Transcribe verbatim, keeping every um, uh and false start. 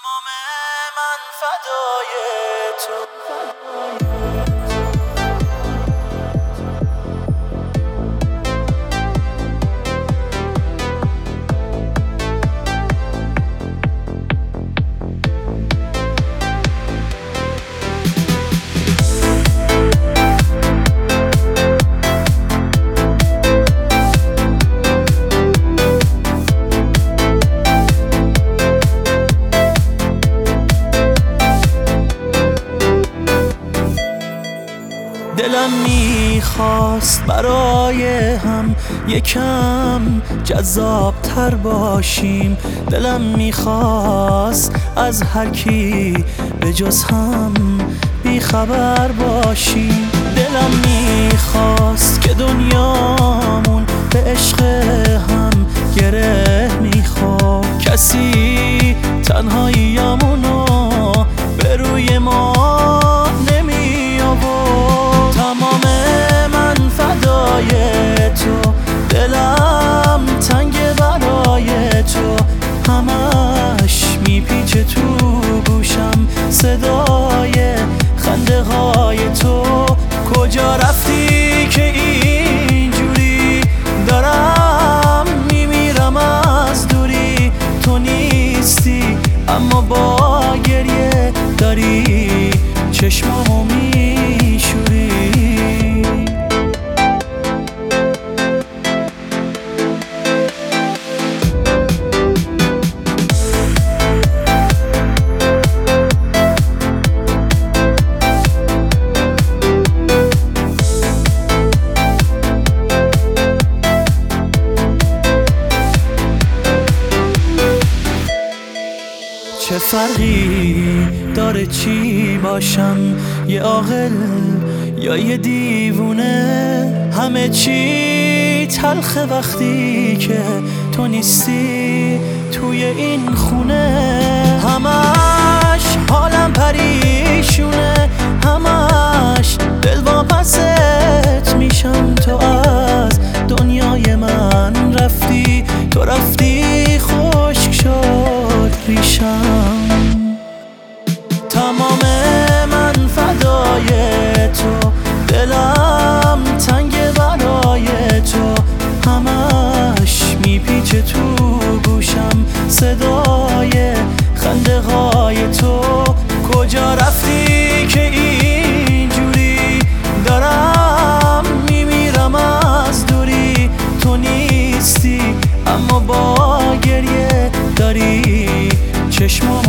تمام من فدای تو. دلم میخواست برای هم یکم جذاب تر باشیم، دلم میخواست از هر کی به جز هم بیخبر باشیم. دلم میخواست که دنیامون به عشق هم گره میخورد، کسی تنهاییامونو به روی ما نمی آورد. تمام من فدای تو، دلم تنگ برای تو، همش میپیچه تو گوشم صدای خنده های تو. کجا رفتی که اینجوری دارم میمیرم از دوری؟ تو نیستی اما با گریه داری چشمامو میشوری. چه فرقی داره چی باشم، یه عاقل یا یه دیوونه؟ همه چی تلخه وقتی که تو نیستی توی این خونه. همش حالم پریشونه، همش دل واپست میشم. تو از دنیای من رفتی، تو رفتی خشک شد ریشم. تمام من فدای تو، دلم تنگ برای تو، همش میپیچه تو گوشم صدای خنده های تو. کجا رفتی که اینجوری دارم میمیرم از دوری؟ تو نیستی اما با گریه داری چشمام